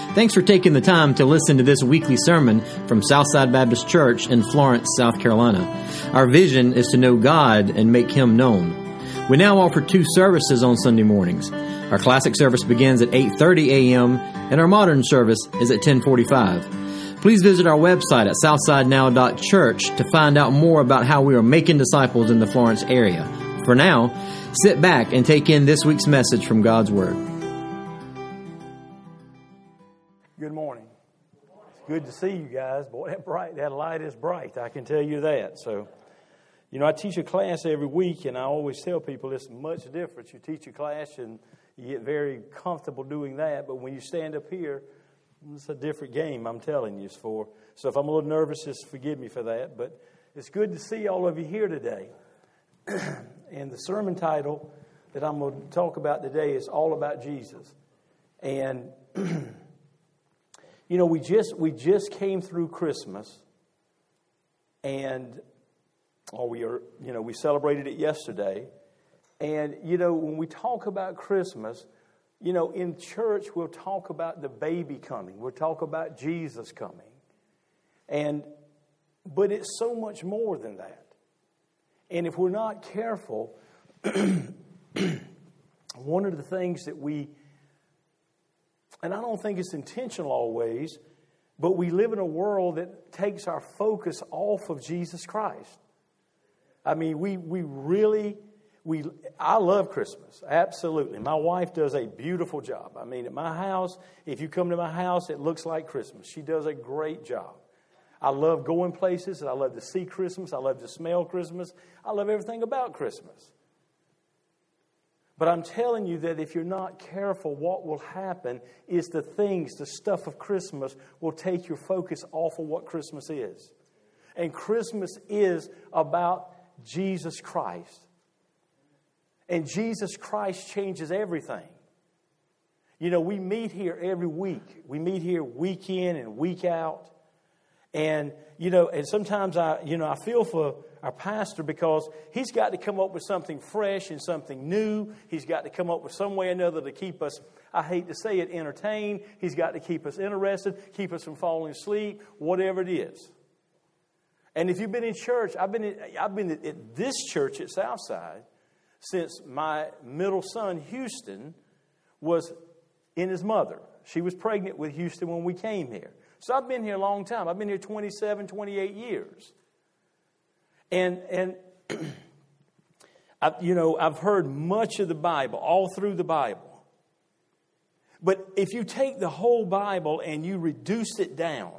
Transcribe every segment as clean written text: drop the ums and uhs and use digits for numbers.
Thanks for taking the time to listen to this weekly sermon from Southside Baptist Church in Florence, South Carolina. Our vision is to know God and make Him known. We now offer 2 services on Sunday mornings. Our classic service begins at 8:30 a.m. and our modern service is at 10:45. Please visit our website at southsidenow.church to find out more about how we are making disciples in the Florence area. For now, sit back and take in this week's message from God's Word. Good morning. It's good to see you guys. Boy, that light is bright. I can tell you that. So, I teach a class every week, and I always tell people it's much different. You teach a class, and you get very comfortable doing that. But when you stand up here, it's a different game, I'm telling you. So if I'm a little nervous, just forgive me for that. But it's good to see all of you here today. And the sermon title that I'm going to talk about today is all about Jesus. And we just came through Christmas, and we celebrated it yesterday. And when we talk about Christmas, in church we'll talk about the baby coming. We'll talk about Jesus coming. But it's so much more than that. And if we're not careful, one of the things that and I don't think it's intentional always, but we live in a world that takes our focus off of Jesus Christ. I mean, I love Christmas, absolutely. My wife does a beautiful job. I mean, at my house, if you come to my house, it looks like Christmas. She does a great job. I love going places, and I love to see Christmas. I love to smell Christmas. I love everything about Christmas. But I'm telling you that if you're not careful, what will happen is the stuff of Christmas will take your focus off of what Christmas is. And Christmas is about Jesus Christ. And Jesus Christ changes everything. We meet here every week. We meet here week in and week out. And, and sometimes I feel for our pastor because he's got to come up with something fresh and something new. He's got to come up with some way or another to keep us, I hate to say it, entertained. He's got to keep us interested, keep us from falling asleep, whatever it is. And if you've been in church, I've been at this church at Southside since my middle son, Houston, was in his mother. She was pregnant with Houston when we came here. So I've been here a long time. I've been here 27, 28 years. And I've heard much of the Bible, all through the Bible. But if you take the whole Bible and you reduce it down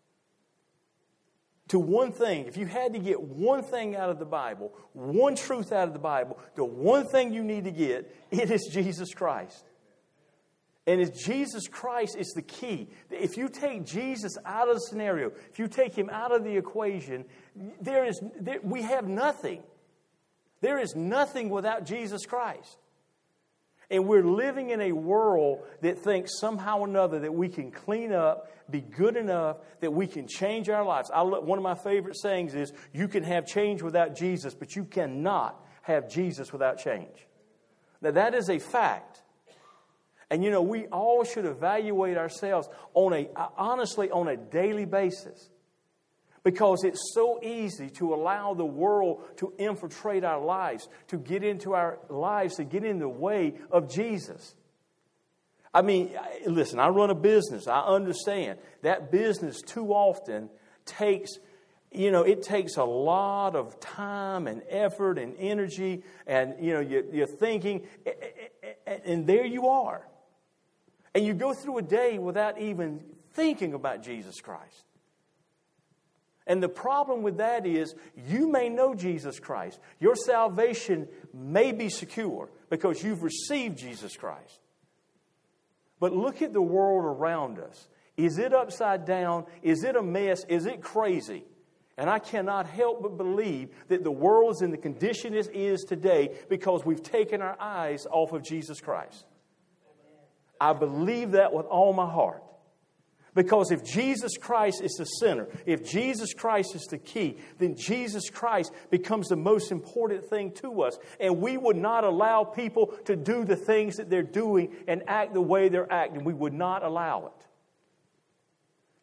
to one thing, if you had to get one thing out of the Bible, one truth out of the Bible, the one thing you need to get, it is Jesus Christ. And it's Jesus Christ is the key. If you take Jesus out of the scenario, if you take Him out of the equation, we have nothing. There is nothing without Jesus Christ. And we're living in a world that thinks somehow or another that we can clean up, be good enough, that we can change our lives. One of my favorite sayings is, you can have change without Jesus, but you cannot have Jesus without change. Now that is a fact. And we all should evaluate ourselves honestly on a daily basis. Because it's so easy to allow the world to infiltrate our lives, to get into our lives, to get in the way of Jesus. I mean, listen, I run a business. I understand that business too often takes a lot of time and effort and energy, and you're thinking, and there you are. And you go through a day without even thinking about Jesus Christ. And the problem with that is you may know Jesus Christ. Your salvation may be secure because you've received Jesus Christ. But look at the world around us. Is it upside down? Is it a mess? Is it crazy? And I cannot help but believe that the world is in the condition it is today because we've taken our eyes off of Jesus Christ. I believe that with all my heart. Because if Jesus Christ is the center, if Jesus Christ is the key, then Jesus Christ becomes the most important thing to us. And we would not allow people to do the things that they're doing and act the way they're acting. We would not allow it.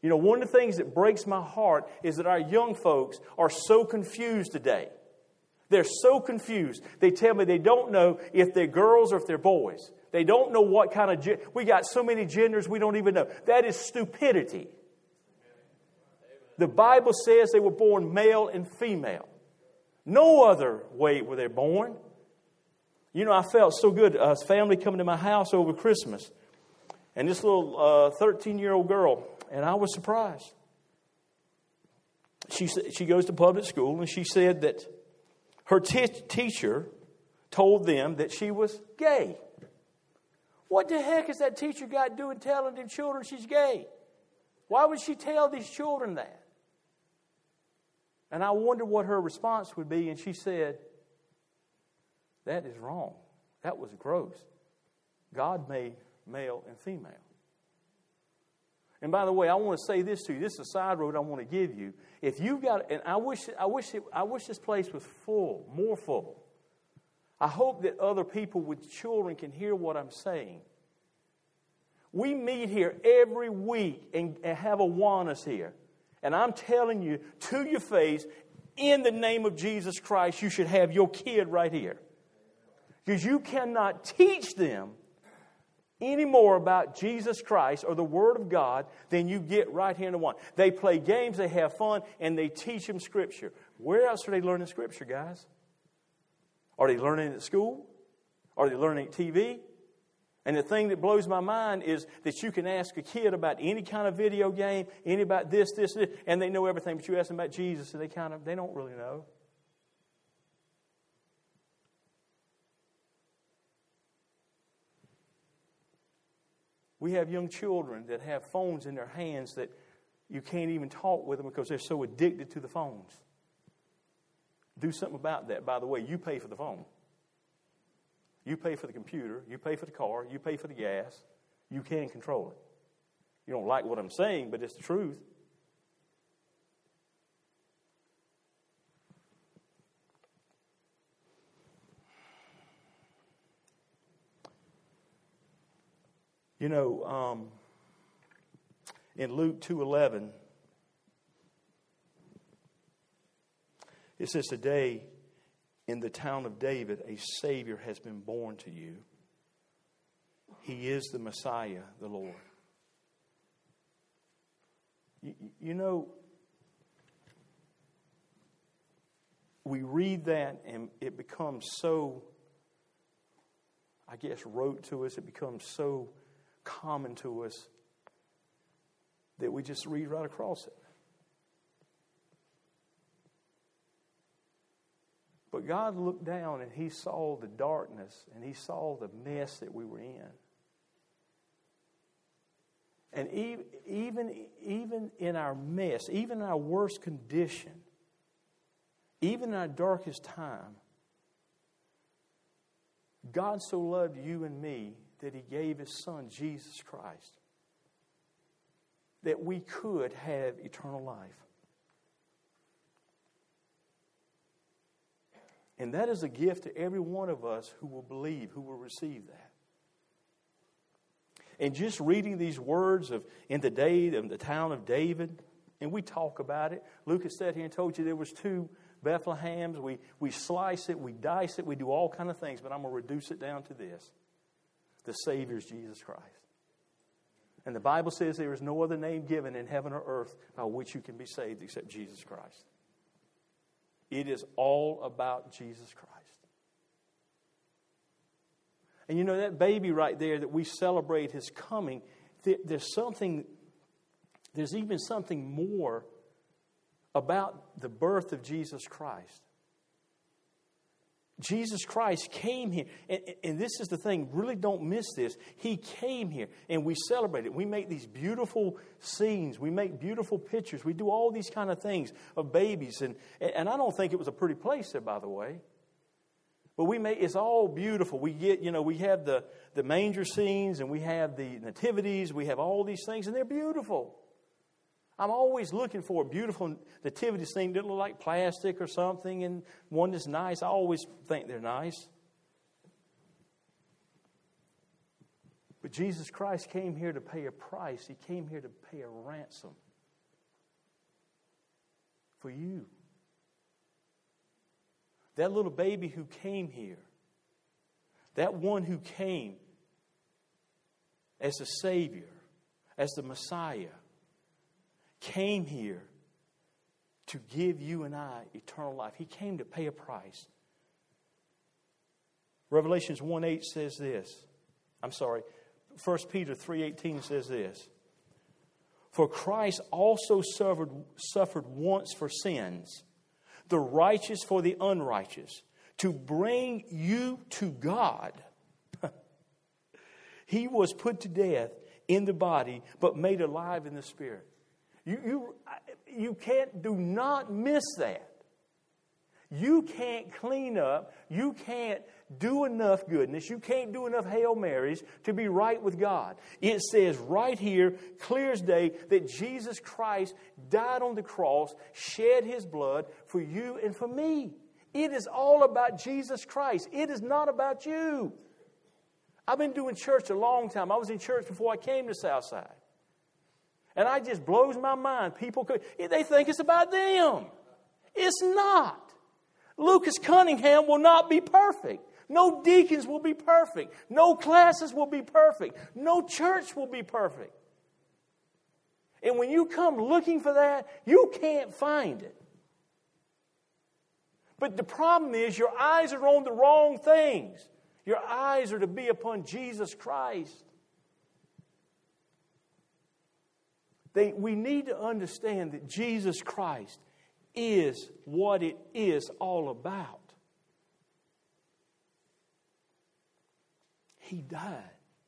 You know, one of the things that breaks my heart is that our young folks are so confused today. They're so confused. They tell me they don't know if they're girls or if they're boys. They don't know what kind of... We got so many genders we don't even know. That is stupidity. The Bible says they were born male and female. No other way were they born. You know, I felt so good. A family coming to my house over Christmas. And this little 13-year-old girl, and I was surprised. She goes to public school, and she said that her teacher told them that she was gay. What the heck has that teacher got doing telling them children she's gay? Why would she tell these children that? And I wondered what her response would be, and she said, that is wrong. That was gross. God made male and female. And by the way, I want to say this to you. This is a side road I want to give you. If you got, and I wish this place was full, more full. I hope that other people with children can hear what I'm saying. We meet here every week and have Awanas here. And I'm telling you, to your face, in the name of Jesus Christ, you should have your kid right here. Because you cannot teach them any more about Jesus Christ or the Word of God than you get right here in the one. They play games, they have fun, and they teach them Scripture. Where else are they learning Scripture, guys? Are they learning it at school? Are they learning it at TV? And the thing that blows my mind is that you can ask a kid about any kind of video game, any about this, and they know everything. But you ask them about Jesus, and they don't really know. We have young children that have phones in their hands that you can't even talk with them because they're so addicted to the phones. Do something about that. By the way, you pay for the phone. You pay for the computer. You pay for the car. You pay for the gas. You can control it. You don't like what I'm saying, but it's the truth. You know, in Luke 2:11, it says, today in the town of David, a Savior has been born to you. He is the Messiah, the Lord. You know, we read that and it becomes so, I guess, rote to us. It becomes so common to us that we just read right across it. But God looked down and He saw the darkness and He saw the mess that we were in. And even in our mess, even in our worst condition, even in our darkest time, God so loved you and me that He gave His Son, Jesus Christ, that we could have eternal life. And that is a gift to every one of us who will believe, who will receive that. And just reading these words of in the town of David, and we talk about it. Lucas sat here and told you there was 2 Bethlehems. We slice it, we dice it, we do all kind of things, but I'm going to reduce it down to this. The Savior is Jesus Christ. And the Bible says there is no other name given in heaven or earth by which you can be saved except Jesus Christ. It is all about Jesus Christ. And you know, that baby right there that we celebrate His coming, there's even something more about the birth of Jesus Christ. Jesus Christ came here, and this is the thing, really don't miss this. He came here, and we celebrate it. We make these beautiful scenes. We make beautiful pictures. We do all these kind of things of babies, and I don't think it was a pretty place there, by the way. But it's all beautiful. We have the manger scenes, and we have the nativities. We have all these things, and they're beautiful. I'm always looking for a beautiful nativity scene that look like plastic or something, and one that's nice. I always think they're nice. But Jesus Christ came here to pay a price. He came here to pay a ransom for you. That little baby who came here, that one who came as the Savior, as the Messiah, came here to give you and I eternal life. He came to pay a price. Revelations 1:8 says this. 1 Peter 3:18 says this. For Christ also suffered once for sins, the righteous for the unrighteous, to bring you to God. He was put to death in the body, but made alive in the spirit. You can't, do not miss that. You can't clean up. You can't do enough goodness. You can't do enough Hail Marys to be right with God. It says right here, clear as day, that Jesus Christ died on the cross, shed His blood for you and for me. It is all about Jesus Christ. It is not about you. I've been doing church a long time. I was in church before I came to Southside. And it just blows my mind. People, they think it's about them. It's not. Lucas Cunningham will not be perfect. No deacons will be perfect. No classes will be perfect. No church will be perfect. And when you come looking for that, you can't find it. But the problem is your eyes are on the wrong things. Your eyes are to be upon Jesus Christ. We need to understand that Jesus Christ is what it is all about. He died.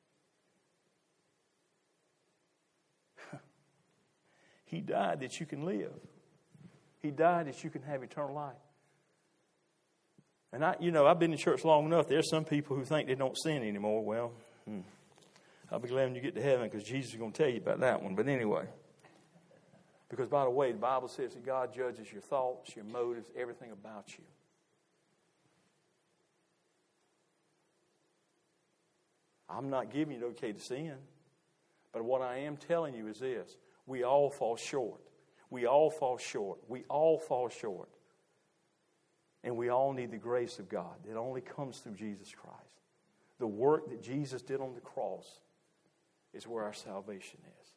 He died that you can live. He died that you can have eternal life. And I've been in church long enough. There's some people who think they don't sin anymore. Well, I'll be glad when you get to heaven because Jesus is going to tell you about that one. But anyway, because by the way, the Bible says that God judges your thoughts, your motives, everything about you. I'm not giving you the okay to sin. But what I am telling you is this. We all fall short. We all fall short. We all fall short. And we all need the grace of God. It only comes through Jesus Christ. The work that Jesus did on the cross is where our salvation is.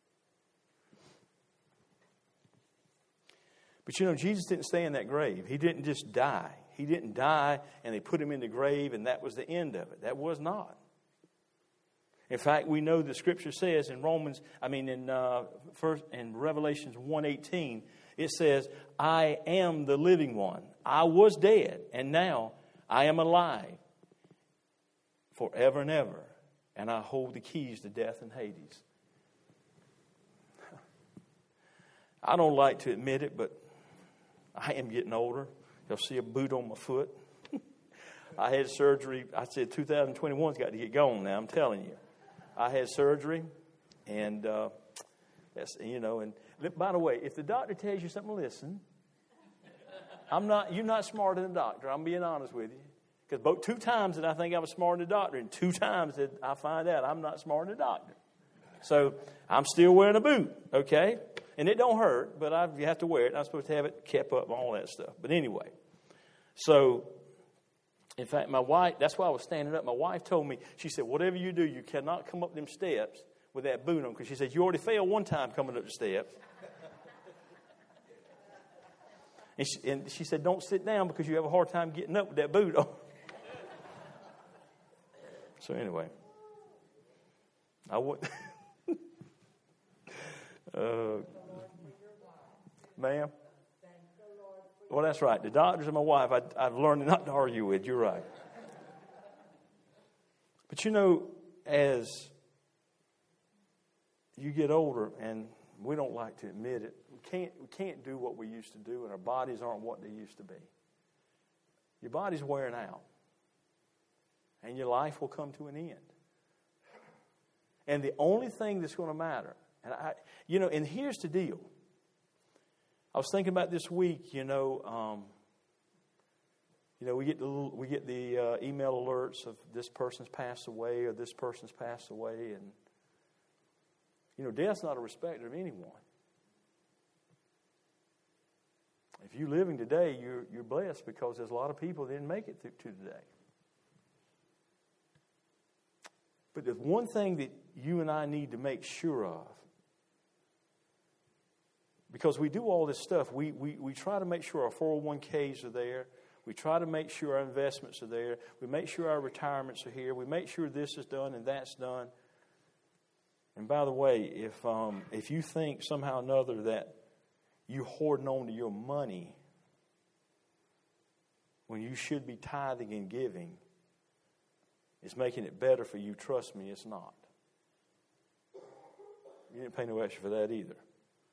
But Jesus didn't stay in that grave. He didn't just die. He didn't die and they put him in the grave and that was the end of it. That was not. In fact, we know the Scripture says in Revelations 1:18, it says, I am the living one. I was dead, and now I am alive forever and ever, and I hold the keys to death and Hades. I don't like to admit it, but I am getting older. You'll see a boot on my foot. I had surgery. I said 2021's got to get going now, I'm telling you. I had surgery, and and by the way, if the doctor tells you something, listen. You're not smarter than the doctor. I'm being honest with you. Because both 2 times that I think I was smarter than the doctor, and 2 times that I find out I'm not smarter than the doctor. So I'm still wearing a boot, okay? And it don't hurt, but you have to wear it. I'm supposed to have it kept up and all that stuff. But anyway, so in fact, my wife, that's why I was standing up. My wife told me, she said, whatever you do, you cannot come up them steps with that boot on. Because she said, you already failed one time coming up the steps. And she said, don't sit down because you have a hard time getting up with that boot on. So anyway, I would, ma'am. Well, that's right. The doctors and my wife, I've learned not to argue with. You're right. But as you get older, and we don't like to admit it, we can't do what we used to do, and our bodies aren't what they used to be. Your body's wearing out, and your life will come to an end. And the only thing that's going to matter, and here's the deal. I was thinking about this week, we get the email alerts of this person's passed away or this person's passed away, and death's not a respecter of anyone. If you're living today, you're blessed because there's a lot of people that didn't make it to today. But there's one thing that you and I need to make sure of. Because we do all this stuff, we try to make sure our 401ks are there. We try to make sure our investments are there. We make sure our retirements are here. We make sure this is done and that's done. And by the way, if you think somehow or another that you hoarding on to your money when you should be tithing and giving is making it better for you, trust me, it's not. You didn't pay no extra for that either.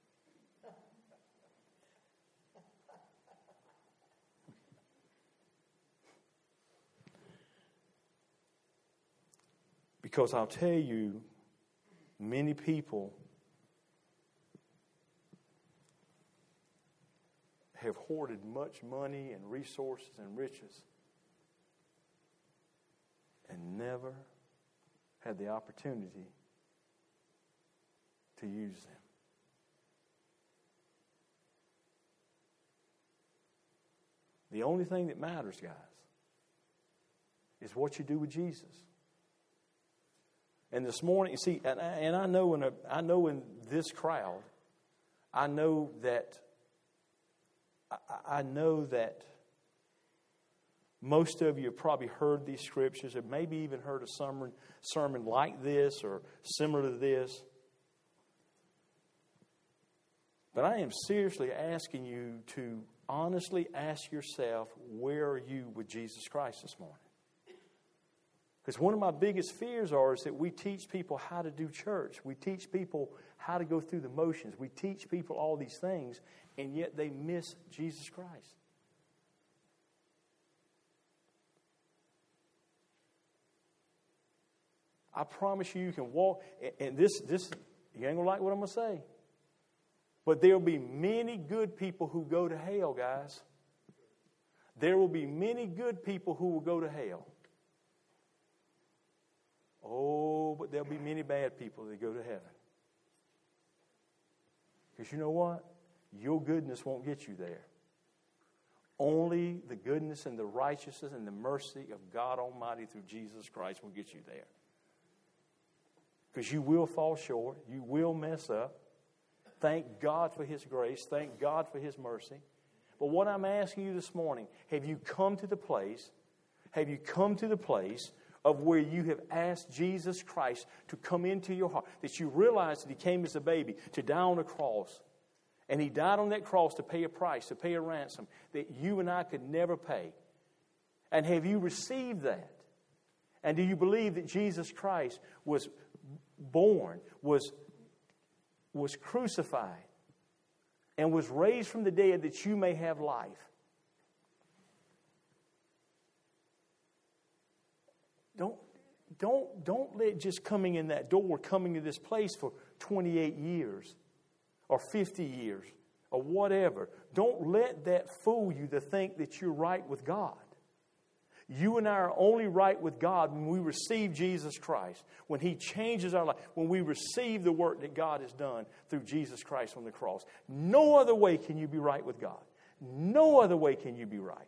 Because I'll tell you, many people have hoarded much money and resources and riches and never had the opportunity to use them. The only thing that matters, guys, is what you do with Jesus. And this morning, you see, and I know in this crowd, I know that most of you have probably heard these scriptures, or maybe even heard a sermon like this or similar to this. But I am seriously asking you to honestly ask yourself, where are you with Jesus Christ this morning? Because one of my biggest fears is that we teach people how to do church. We teach people how to go through the motions. We teach people all these things, and yet they miss Jesus Christ. I promise you can walk, and this you ain't going to like what I'm going to say. But there will be many good people who go to hell, guys. There will be many good people who will go to hell. Oh, but there'll be many bad people that go to heaven. Because you know what? Your goodness won't get you there. Only the goodness and the righteousness and the mercy of God Almighty through Jesus Christ will get you there. Because you will fall short. You will mess up. Thank God for His grace. Thank God for His mercy. But what I'm asking you this morning, have you come to the place of where you have asked Jesus Christ to come into your heart, that you realize that He came as a baby to die on a cross, and He died on that cross to pay a price, to pay a ransom that you and I could never pay? And have you received that? And do you believe that Jesus Christ was born, was crucified, and was raised from the dead that you may have life? Don't let just coming in that door, coming to this place for 28 years or 50 years or whatever, don't let that fool you to think that you're right with God. You and I are only right with God when we receive Jesus Christ, when He changes our life, when we receive the work that God has done through Jesus Christ on the cross. No other way can you be right with God. No other way can you be right.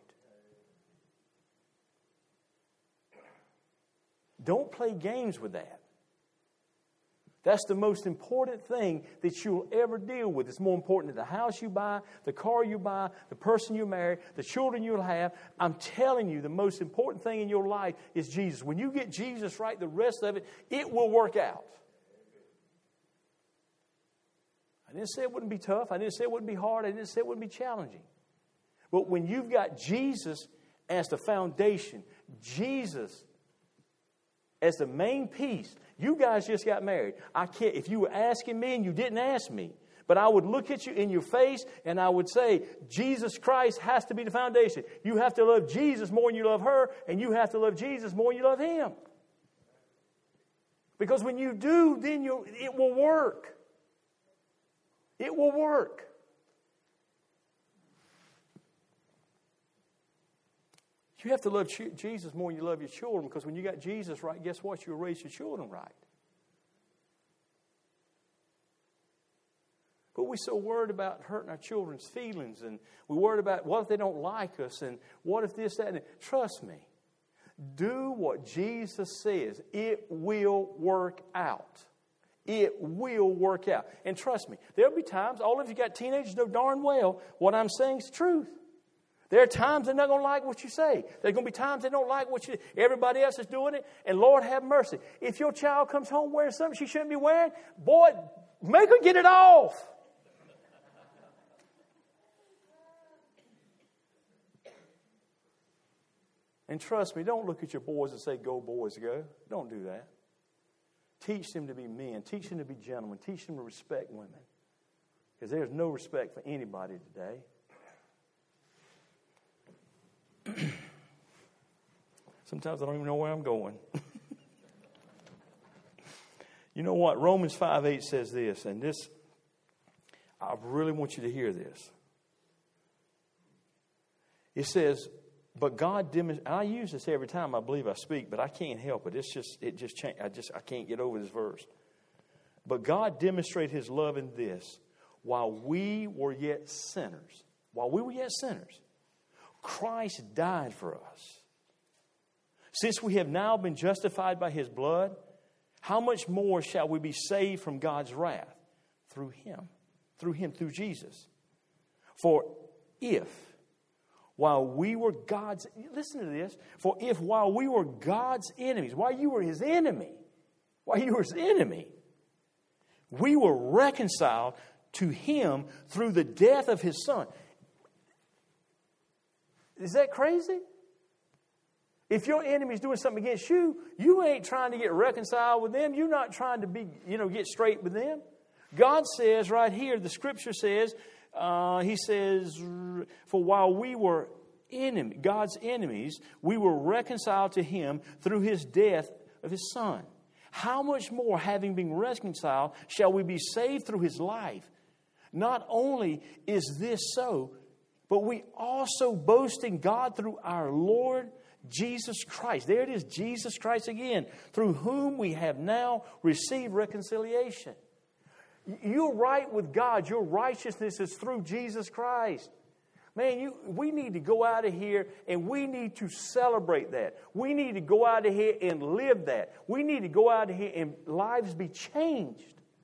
Don't play games with that. That's the most important thing that you'll ever deal with. It's more important than the house you buy, the car you buy, the person you marry, the children you'll have. I'm telling you, the most important thing in your life is Jesus. When you get Jesus right, the rest of it, it will work out. I didn't say it wouldn't be tough. I didn't say it wouldn't be hard. I didn't say it wouldn't be challenging. But when you've got Jesus as the foundation, Jesus as the main piece. You guys just got married. I can't. If you were asking me and you didn't ask me, but I would look at you in your face and I would say, Jesus Christ has to be the foundation. You have to love Jesus more than you love her, and you have to love Jesus more than you love Him. Because when you do, then it will work. It will work. You have to love Jesus more than you love your children, because when you got Jesus right, guess what? You'll raise your children right. But we're so worried about hurting our children's feelings, and we're worried about what if they don't like us, and what if this, that, and that. Trust me. Do what Jesus says. It will work out. It will work out. And trust me, there'll be times, all of you got teenagers know darn well what I'm saying is the truth. There are times they're not going to like what you say. There's going to be times they don't like what you do. Everybody else is doing it, and Lord have mercy. If your child comes home wearing something she shouldn't be wearing, boy, make her get it off. And trust me, don't look at your boys and say, go boys, go. Don't do that. Teach them to be men. Teach them to be gentlemen. Teach them to respect women. Because there's no respect for anybody today. Sometimes I don't even know where I'm going. You know what? Romans 5:8 says this, and this, I really want you to hear this. It says, but God demonstrates, I use this every time I believe I speak, but I can't help it. It just changed. I can't get over this verse. But God demonstrated his love in this, while we were yet sinners, Christ died for us. Since we have now been justified by his blood, how much more shall we be saved from God's wrath? Through him, through Jesus. For if, while we were God's, listen to this, for if while we were God's enemies, while you were his enemy, we were reconciled to him through the death of his son. Is that crazy? If your enemy is doing something against you, you ain't trying to get reconciled with them. You're not trying to get straight with them. God says right here, the scripture says, he says, for while we were God's enemies, we were reconciled to him through his death of his son. How much more, having been reconciled, shall we be saved through his life? Not only is this so, but we also boast in God through our Lord Jesus Christ. There it is, Jesus Christ again, through whom we have now received reconciliation. You're right with God. Your righteousness is through Jesus Christ. Man, we need to go out of here and we need to celebrate that. We need to go out of here and live that. We need to go out of here and lives be changed.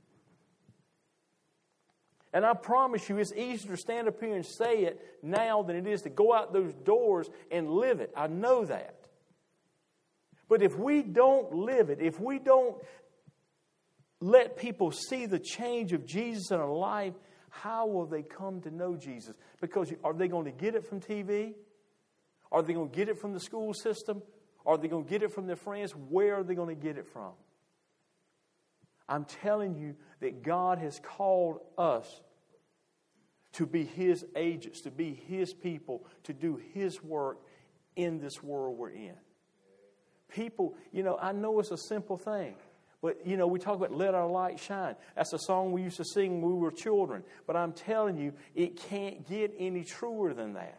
And I promise you, it's easier to stand up here and say it now than it is to go out those doors and live it. I know that. But if we don't live it, if we don't let people see the change of Jesus in our life, how will they come to know Jesus? Because are they going to get it from TV? Are they going to get it from the school system? Are they going to get it from their friends? Where are they going to get it from? I'm telling you that God has called us to be his agents, to be his people, to do his work in this world we're in. People, I know it's a simple thing. But, we talk about let our light shine. That's a song we used to sing when we were children. But I'm telling you, it can't get any truer than that.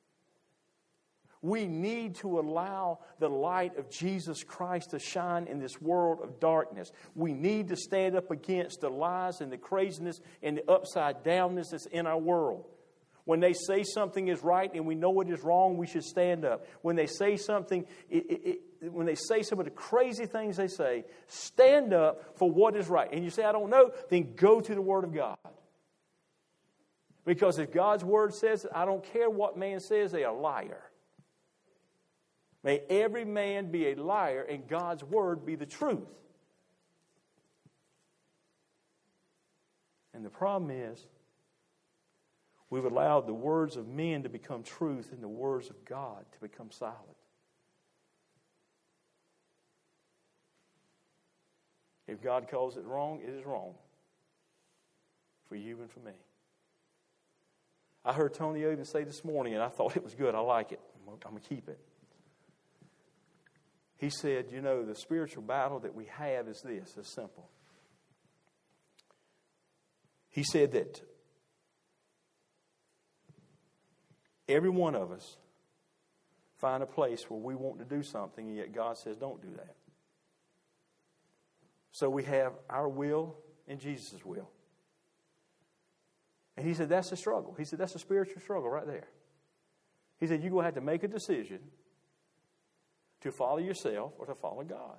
We need to allow the light of Jesus Christ to shine in this world of darkness. We need to stand up against the lies and the craziness and the upside downness that's in our world. When they say something is right and we know it is wrong, we should stand up. When they say something, when they say some of the crazy things they say, stand up for what is right. And you say, I don't know, then go to the Word of God. Because if God's Word says it, I don't care what man says, they are a liar. May every man be a liar and God's Word be the truth. And the problem is, we've allowed the words of men to become truth and the words of God to become silent. If God calls it wrong, it is wrong. For you and for me. I heard Tony even say this morning, and I thought it was good. I like it. I'm going to keep it. He said, the spiritual battle that we have is this. It's simple. He said that every one of us find a place where we want to do something, and yet God says, don't do that. So we have our will and Jesus' will. And he said, that's the struggle. He said, that's a spiritual struggle right there. He said, you're going to have to make a decision to follow yourself or to follow God.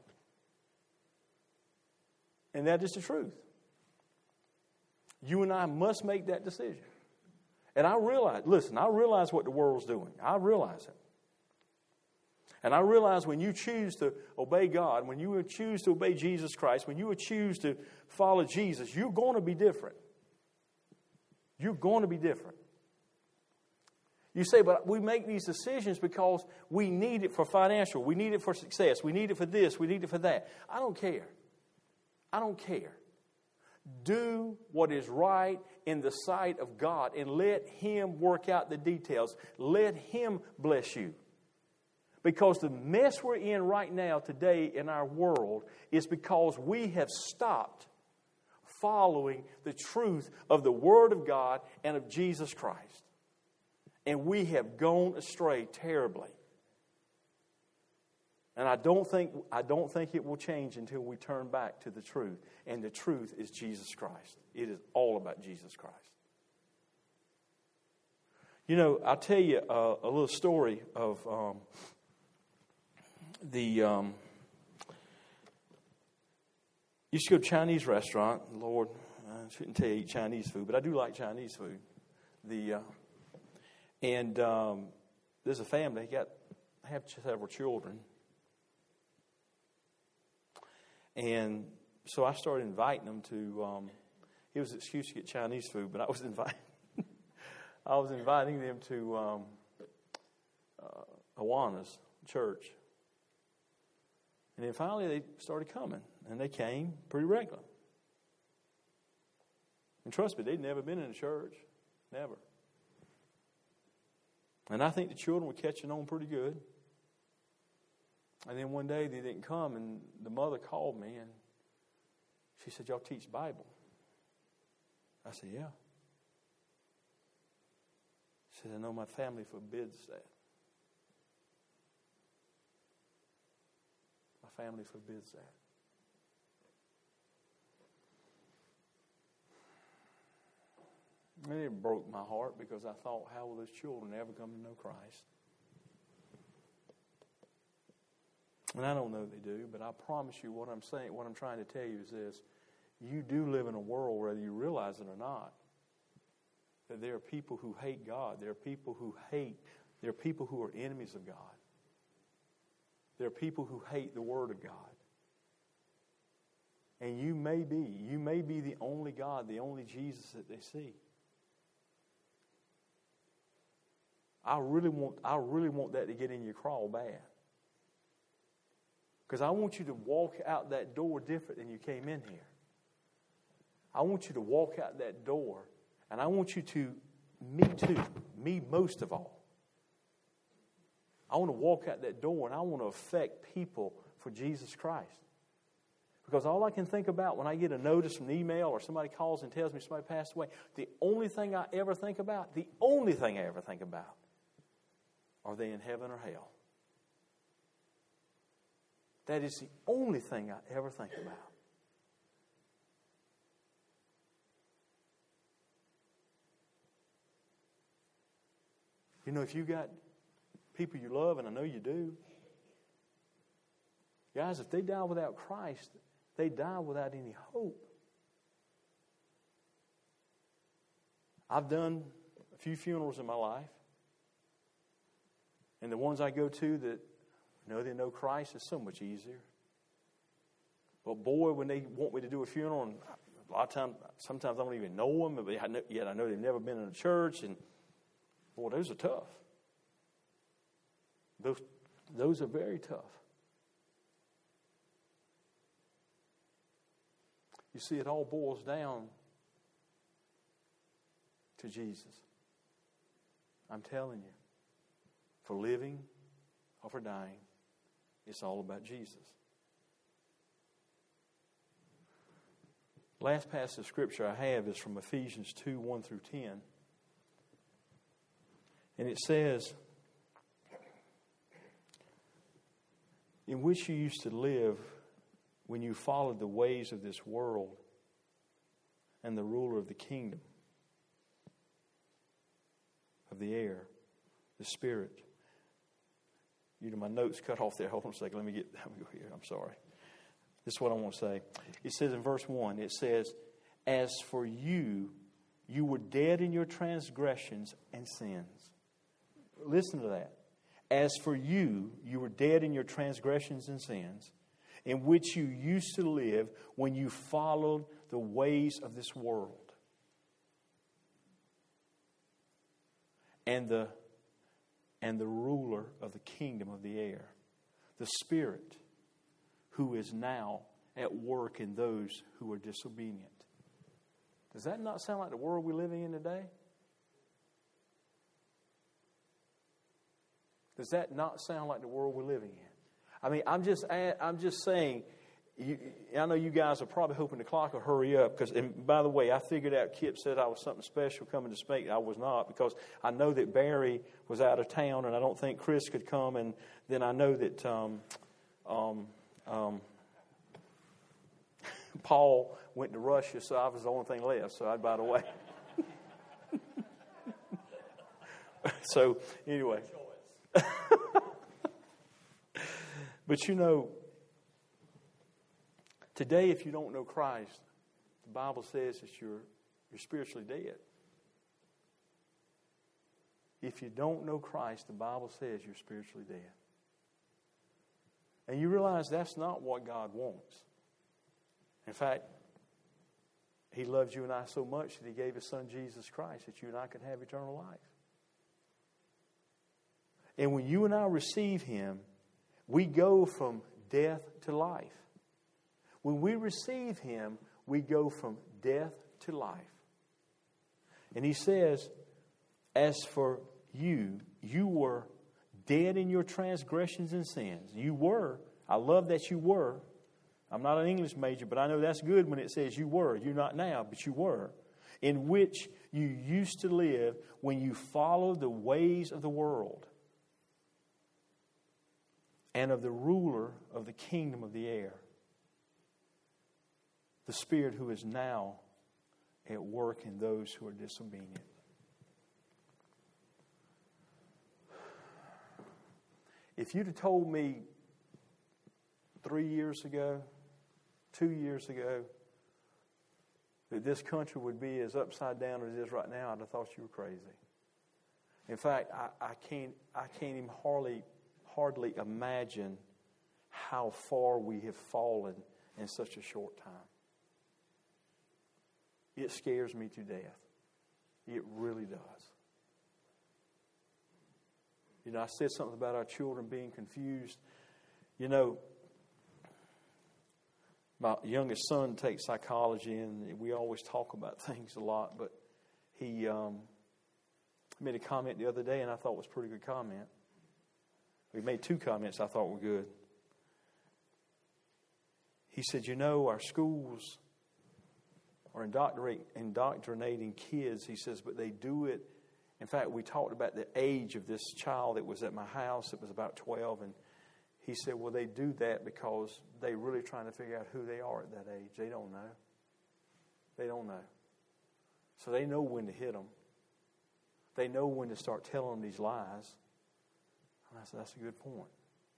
And that is the truth. You and I must make that decision. And I realize what the world's doing. I realize it. And I realize when you choose to obey God, when you choose to obey Jesus Christ, when you choose to follow Jesus, you're going to be different. You're going to be different. You say, but we make these decisions because we need it for financial, we need it for success, we need it for this, we need it for that. I don't care. I don't care. Do what is right in the sight of God and let Him work out the details. Let Him bless you. Because the mess we're in right now today in our world is because we have stopped following the truth of the Word of God and of Jesus Christ. And we have gone astray terribly. And I don't think it will change until we turn back to the truth. And the truth is Jesus Christ. It is all about Jesus Christ. You know, I'll tell you a little story of used to go to a Chinese restaurant. Lord, I shouldn't tell you eat Chinese food, but I do like Chinese food. There's a family. They have several children. And so I started inviting them to, it was an excuse to get Chinese food, but I was inviting them to Awana's church. And then finally they started coming, and they came pretty regular. And trust me, they'd never been in a church, never. And I think the children were catching on pretty good. And then one day they didn't come, and the mother called me, and she said, y'all teach Bible? I said, yeah. She said, I know my family forbids that. My family forbids that. And it broke my heart because I thought, how will those children ever come to know Christ? And I don't know they do, but I promise you what I'm trying to tell you is this. You do live in a world, whether you realize it or not, that there are people who hate God. There are people who are enemies of God. There are people who hate the Word of God. And you may be the only God, the only Jesus that they see. I really want that to get in your crawl bad. Because I want you to walk out that door different than you came in here. I want you to walk out that door, and I want you to, me most of all. I want to walk out that door, and I want to affect people for Jesus Christ. Because all I can think about when I get a notice from an email or somebody calls and tells me somebody passed away, the only thing I ever think about, are they in heaven or hell? That is the only thing I ever think about. You know, if you got people you love, and I know you do, guys, if they die without Christ, they die without any hope. I've done a few funerals in my life, and the ones I go to that they know Christ is so much easier. But boy, when they want me to do a funeral, and a lot of times, sometimes I don't even know them, but yet I know they've never been in a church, and boy, those are tough. Those are very tough. You see, it all boils down to Jesus. I'm telling you, for living or for dying, it's all about Jesus. Last passage of Scripture I have is from Ephesians 2, 1 through 10. And it says, in which you used to live when you followed the ways of this world and the ruler of the kingdom, of the air, the Spirit. You know, my notes cut off there. Hold on a second. Let me go here. I'm sorry. This is what I want to say. It says in verse 1, it says, as for you, you were dead in your transgressions and sins. Listen to that. As for you, you were dead in your transgressions and sins, in which you used to live when you followed the ways of this world. And the ruler of the kingdom of the air, the Spirit, who is now at work in those who are disobedient. Does that not sound like the world we're living in today? Does that not sound like the world we're living in? I mean, I'm just saying. I know you guys are probably hoping the clock will hurry up. And by the way, I figured out Kip said I was something special coming to speak. I was not, because I know that Barry was out of town, and I don't think Chris could come. And then I know that Paul went to Russia, so I was the only thing left. So by the way. So anyway. But you know, today if you don't know Christ, the Bible says that you're spiritually dead. If you don't know Christ, the Bible says you're spiritually dead. And you realize that's not what God wants. In fact, He loves you and I so much that He gave His Son Jesus Christ that you and I could have eternal life. And when you and I receive Him, we go from death to life. When we receive Him, we go from death to life. And He says, as for you, you were dead in your transgressions and sins. You were. I love that you were. I'm not an English major, but I know that's good when it says you were. You're not now, but you were. In which you used to live when you followed the ways of the world and of the ruler of the kingdom of the air, the Spirit who is now at work in those who are disobedient. If you'd have told me 3 years ago, 2 years ago, that this country would be as upside down as it is right now, I'd have thought you were crazy. In fact, I can't even hardly imagine how far we have fallen in such a short time. It scares me to death. It really does. You know, I said something about our children being confused. You know, my youngest son takes psychology, and we always talk about things a lot, but he made a comment the other day, and I thought it was a pretty good comment. He made 2 comments I thought were good. He said, you know, our schools are indoctrinating kids. He says, but they do it. In fact, we talked about the age of this child that was at my house. It was about 12. And he said, well, they do that because they're really trying to figure out who they are at that age. They don't know. They don't know. So they know when to hit them. They know when to start telling them these lies. And I said, that's a good point.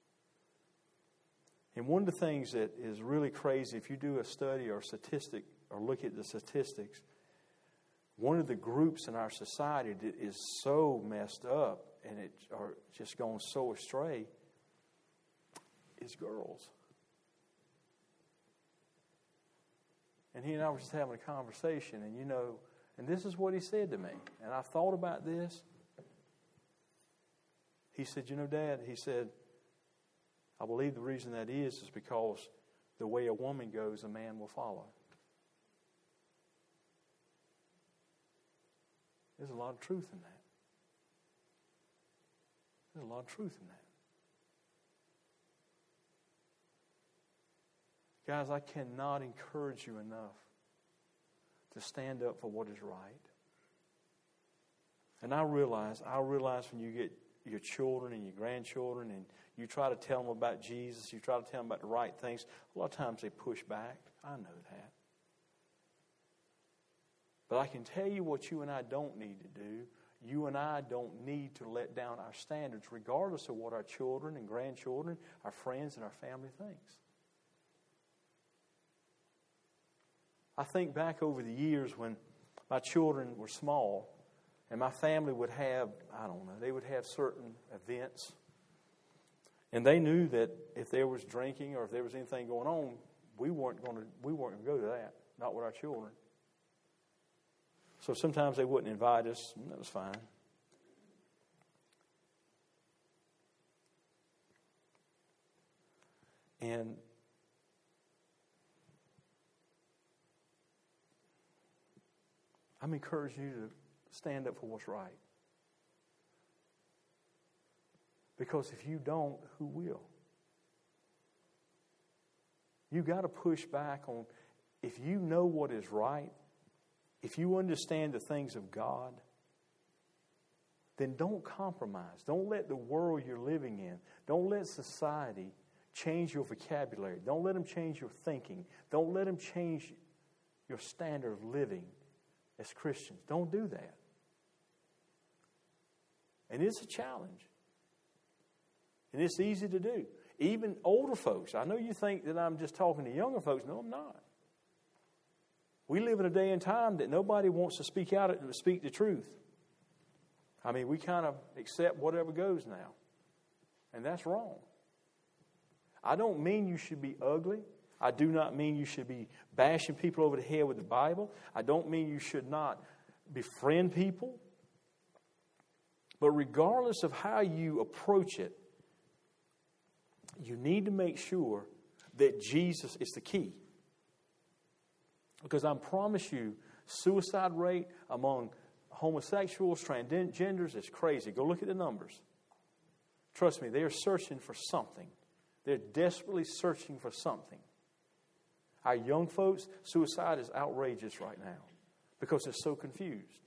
And one of the things that is really crazy, if you do a study or statistic or look at the statistics, one of the groups in our society that is so messed up and it are just gone so astray is girls. And he and I were just having a conversation, and you know, and this is what he said to me, and I thought about this. He said, you know, Dad, he said, I believe the reason that is because the way a woman goes, a man will follow. There's a lot of truth in that. There's a lot of truth in that. Guys, I cannot encourage you enough to stand up for what is right. And I realize when you get your children and your grandchildren and you try to tell them about Jesus, you try to tell them about the right things, a lot of times they push back. I know that. But I can tell you what you and I don't need to do You and I don't need to let down our standards regardless of what our children and grandchildren, our friends and our family thinks. I think back over the years when my children were small and my family would have, they would have certain events. And they knew that if there was drinking or if there was anything going on, we weren't going to go to that, not with our children. So sometimes they wouldn't invite us, and that was fine. And I'm encouraging you to stand up for what's right. Because if you don't, who will? You got to push back on, if you know what is right, if you understand the things of God, then don't compromise. Don't let the world you're living in, don't let society change your vocabulary. Don't let them change your thinking. Don't let them change your standard of living as Christians. Don't do that. And it's a challenge. And it's easy to do. Even older folks. I know you think that I'm just talking to younger folks. No, I'm not. We live in a day and time that nobody wants to speak out and speak the truth. I mean, we kind of accept whatever goes now. And that's wrong. I don't mean you should be ugly. I do not mean you should be bashing people over the head with the Bible. I don't mean you should not befriend people. But regardless of how you approach it, you need to make sure that Jesus is the key. Because I promise you, suicide rate among homosexuals, transgenders is crazy. Go look at the numbers. Trust me, they are searching for something. They're desperately searching for something. Our young folks, suicide is outrageous right now because they're so confused.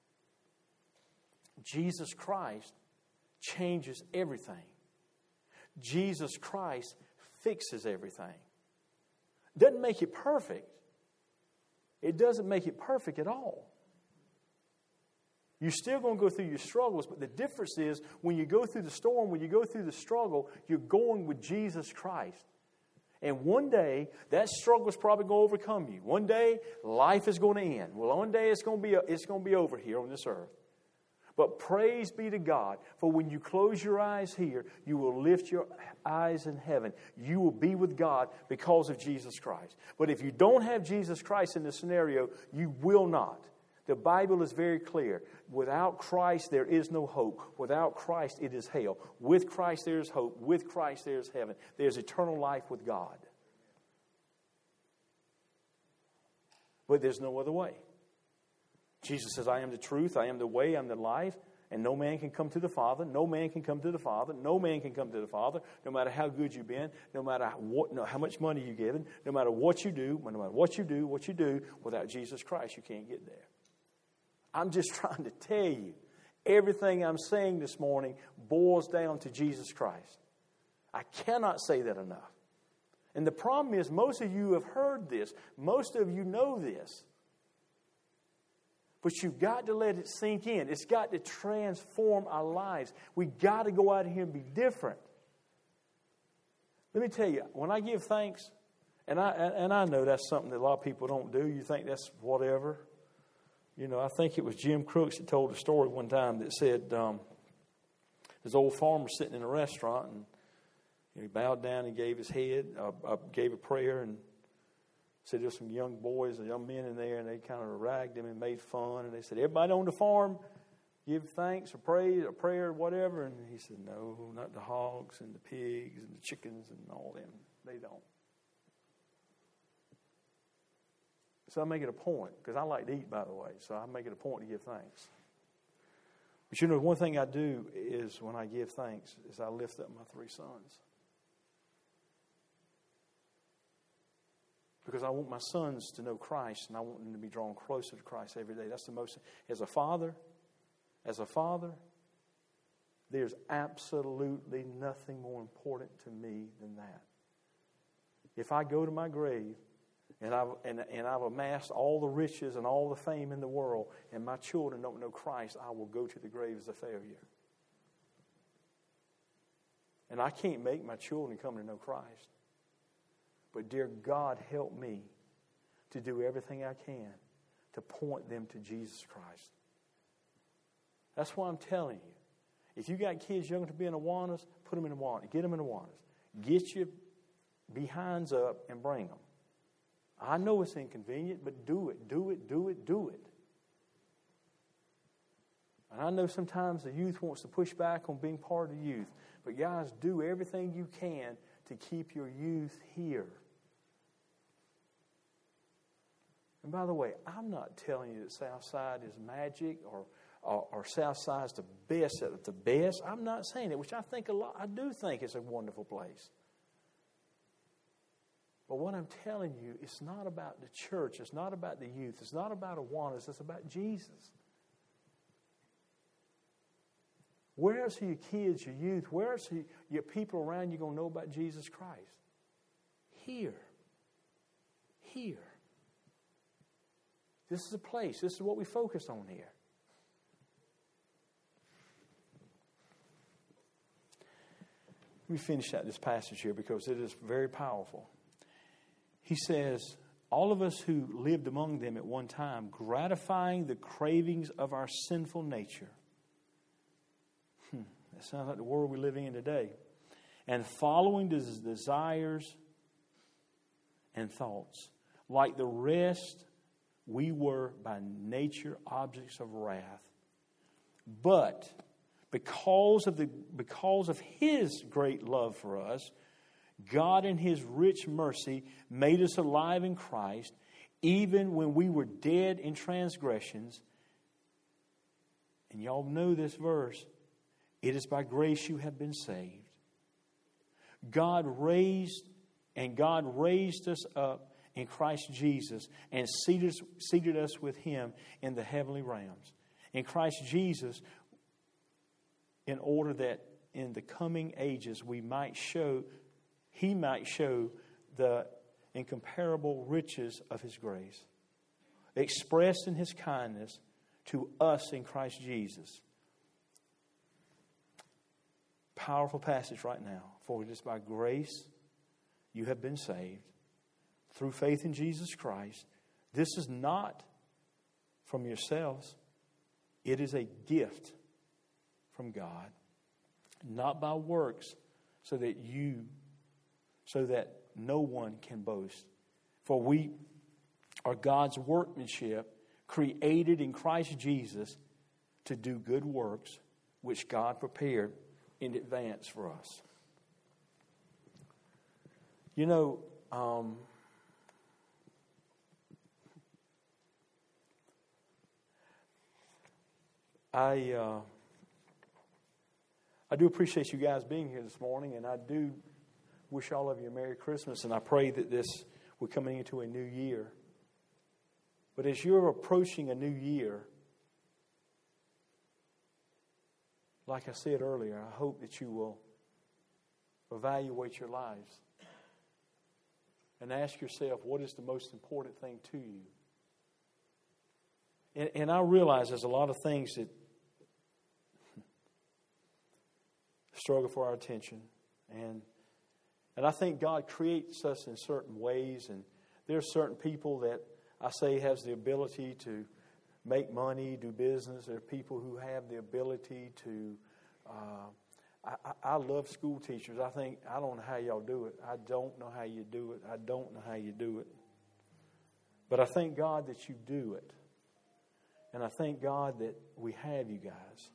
Jesus Christ changes everything. Jesus Christ fixes everything. Doesn't make it perfect. It doesn't make it perfect at all. You're still going to go through your struggles, but the difference is when you go through the storm, when you go through the struggle, you're going with Jesus Christ. And one day, that struggle is probably going to overcome you. One day, life is going to end. Well, one day it's going to be over here on this earth. But praise be to God, for when you close your eyes here, you will lift your eyes in heaven. You will be with God because of Jesus Christ. But if you don't have Jesus Christ in this scenario, you will not. The Bible is very clear. Without Christ, there is no hope. Without Christ, it is hell. With Christ, there is hope. With Christ, there is heaven. There's eternal life with God. But there's no other way. Jesus says, I am the truth, I am the way, I am the life, and no man can come to the Father. No man can come to the Father. No man can come to the Father, no matter how good you've been, no matter how much money you've given, no matter what you do, no matter what you do, without Jesus Christ, you can't get there. I'm just trying to tell you, everything I'm saying this morning boils down to Jesus Christ. I cannot say that enough. And the problem is, most of you have heard this. Most of you know this. But you've got to let it sink in. It's got to transform our lives. We've got to go out here and be different. Let me tell you, when I give thanks, and I know that's something that a lot of people don't do. You think that's whatever. You know, I think it was Jim Crooks that told a story one time that said this old farmer sitting in a restaurant, and he bowed down and gave his head, gave a prayer, and said there's some young boys and young men in there, and they kind of ragged him and made fun. And they said, everybody on the farm give thanks or praise or prayer or whatever. And he said, no, not the hogs and the pigs and the chickens and all them. They don't. So I make it a point, because I like to eat, by the way, so I make it a point to give thanks. But you know, one thing I do is when I give thanks is I lift up my 3 sons. Because I want my sons to know Christ, and I want them to be drawn closer to Christ every day. That's the most. As a father, there's absolutely nothing more important to me than that. If I go to my grave, And I've amassed all the riches and all the fame in the world, and my children don't know Christ, I will go to the grave as a failure. And I can't make my children come to know Christ. But dear God, help me to do everything I can to point them to Jesus Christ. That's why I'm telling you. If you got kids young to be in Awanas, put them in Awanas. Get them in Awanas. Get your behinds up and bring them. I know it's inconvenient, but do it, do it, do it, do it. And I know sometimes the youth wants to push back on being part of the youth. But guys, do everything you can to keep your youth here. And by the way, I'm not telling you that Southside is magic or Southside's the best at the best. I'm not saying it, which I think a lot. I do think it's a wonderful place. But what I'm telling you, it's not about the church. It's not about the youth. It's not about Awanas. It's about Jesus. Where else are your kids, your youth? Where else are your people around you going to know about Jesus Christ? Here. Here. This is a place. This is what we focus on here. Let me finish out this passage here because it is very powerful. He says, all of us who lived among them at one time, gratifying the cravings of our sinful nature. That sounds like the world we're living in today. And following the desires and thoughts. Like the rest, we were by nature objects of wrath. But because of His great love for us, God in His rich mercy made us alive in Christ, even when we were dead in transgressions. And y'all know this verse. It is by grace you have been saved. God raised us up in Christ Jesus and seated us with Him in the heavenly realms. In Christ Jesus, in order that in the coming ages He might show the incomparable riches of His grace, expressed in His kindness to us in Christ Jesus. Powerful passage right now. For it is by grace you have been saved through faith in Jesus Christ. This is not from yourselves. It is a gift from God, not by works, so that no one can boast. For we are God's workmanship, created in Christ Jesus to do good works, which God prepared in advance for us. You know, I do appreciate you guys being here this morning, and I do wish all of you a Merry Christmas, and I pray that we're coming into a new year. But as you're approaching a new year, like I said earlier, I hope that you will evaluate your lives and ask yourself, what is the most important thing to you? And I realize there's a lot of things that struggle for our attention. And I think God creates us in certain ways. And there are certain people that I say has the ability to make money, do business. There are people who have the ability to... I love school teachers. I don't know how y'all do it. I don't know how you do it. I don't know how you do it. But I thank God that you do it. And I thank God that we have you guys.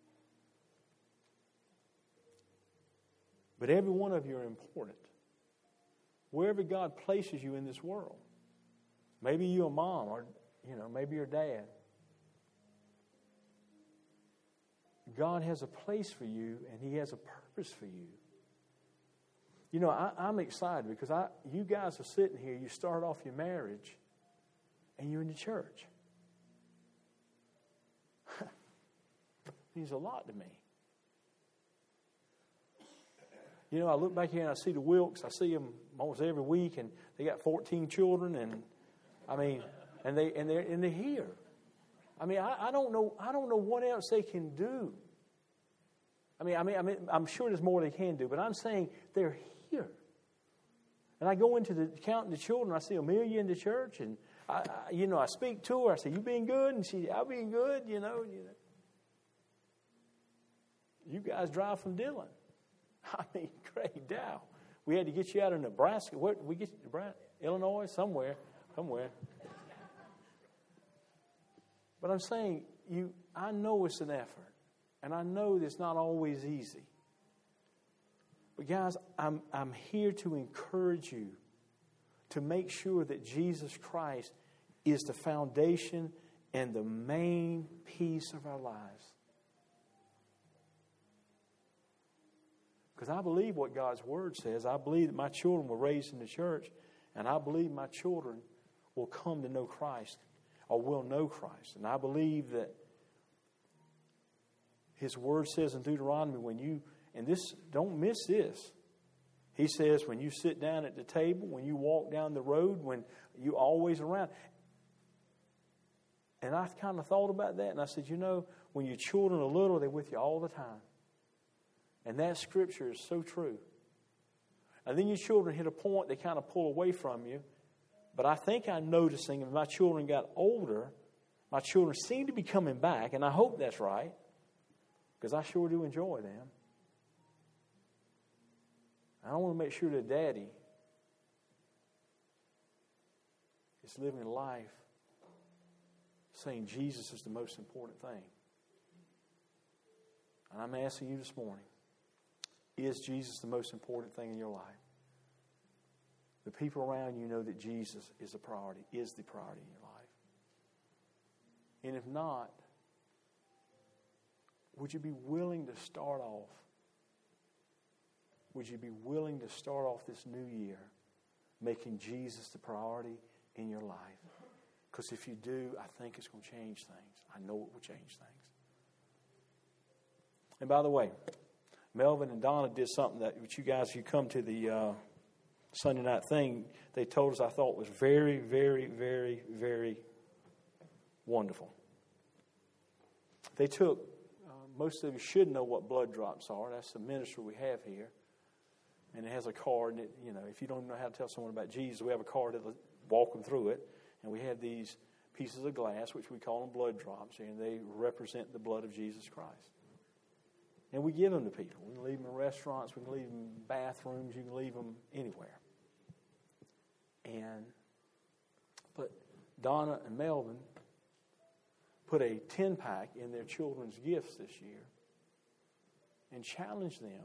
But every one of you are important. Wherever God places you in this world. Maybe you're a mom, or maybe you're a dad. God has a place for you, and He has a purpose for you. You know, I'm excited because you guys are sitting here. You start off your marriage, and you're in the church. It means a lot to me. You know, I look back here and I see the Wilkes. I see them, almost every week, and they got 14 children, and they're here. I mean, I don't know what else they can do. I'm sure there's more they can do, but I'm saying they're here. And I go into counting the children. I see Amelia in the church, and I speak to her. I say, "You being good?" And she, "I'm being good." You guys drive from Dillon. Great Dow. We had to get you out of Nebraska. Where did we get you? Nebraska, Illinois, somewhere. But I'm saying, I know it's an effort, and I know that it's not always easy. But guys, I'm here to encourage you to make sure that Jesus Christ is the foundation and the main piece of our lives. Because I believe what God's Word says. I believe that my children were raised in the church, and I believe my children will come to know Christ, or will know Christ. And I believe that His Word says in Deuteronomy, don't miss this. He says, when you sit down at the table, when you walk down the road, when you always around. And I kind of thought about that, and I said, when your children are little, they're with you all the time. And that scripture is so true. And then your children hit a point, they kind of pull away from you. But I think I'm noticing, as my children got older, my children seem to be coming back, and I hope that's right, because I sure do enjoy them. I want to make sure that Daddy is living life saying Jesus is the most important thing. And I'm asking you this morning, is Jesus the most important thing in your life? The people around you know that Jesus is the priority in your life. And if not, would you be willing to start off? Would you be willing to start off this new year making Jesus the priority in your life? Because if you do, I think it's going to change things. I know it will change things. And by the way, Melvin and Donna did something that you guys, if you come to the Sunday night thing, they told us I thought was very, very, very, very wonderful. They took, most of you should know what blood drops are. That's the ministry we have here. And it has a card. And if you don't know how to tell someone about Jesus, we have a card that will walk them through it. And we have these pieces of glass, which we call them blood drops, and they represent the blood of Jesus Christ. And we give them to people. We can leave them in restaurants. We can leave them in bathrooms. You can leave them anywhere. But Donna and Melvin put a 10-pack in their children's gifts this year and challenged them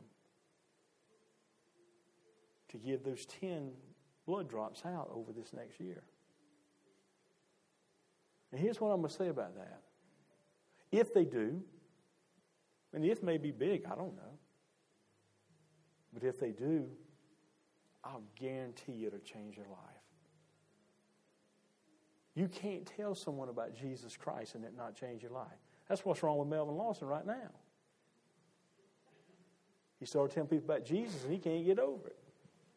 to give those 10 blood drops out over this next year. And here's what I'm going to say about that. If they do, and the if may be big, I don't know. But if they do, I'll guarantee it'll change their life. You can't tell someone about Jesus Christ and it not change your life. That's what's wrong with Melvin Lawson right now. He started telling people about Jesus and he can't get over it.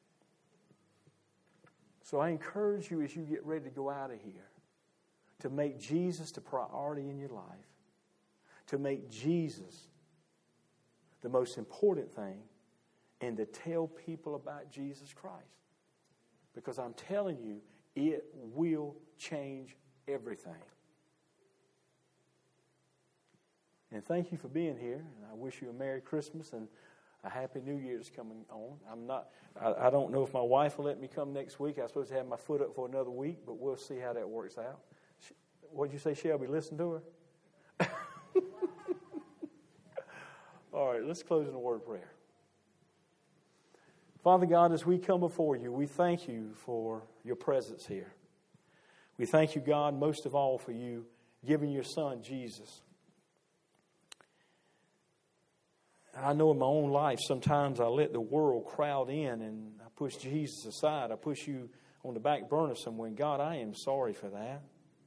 So I encourage you as you get ready to go out of here to make Jesus the priority in your life. To make Jesus the most important thing and to tell people about Jesus Christ. Because I'm telling you, it will change everything. And thank you for being here. And I wish you a Merry Christmas and a Happy New Year is coming on. I don't know if my wife will let me come next week. I'm supposed to have my foot up for another week, but we'll see how that works out. What did you say, Shelby? Listen to her? All right, let's close in a word of prayer. Father God, as we come before you, we thank you for your presence here. We thank you, God, most of all for you giving your son, Jesus. And I know in my own life, sometimes I let the world crowd in and I push Jesus aside. I push you on the back burner somewhere. And God, I am sorry for that.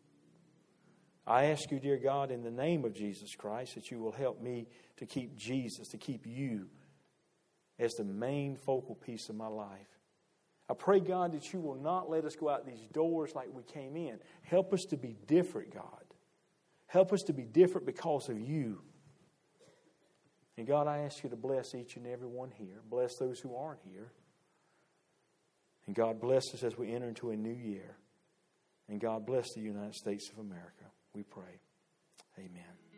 I ask you, dear God, in the name of Jesus Christ, that you will help me to keep Jesus, to keep you as the main focal piece of my life. I pray, God, that you will not let us go out these doors like we came in. Help us to be different, God. Help us to be different because of you. And God, I ask you to bless each and every one here. Bless those who aren't here. And God, bless us as we enter into a new year. And God, bless the United States of America. We pray. Amen.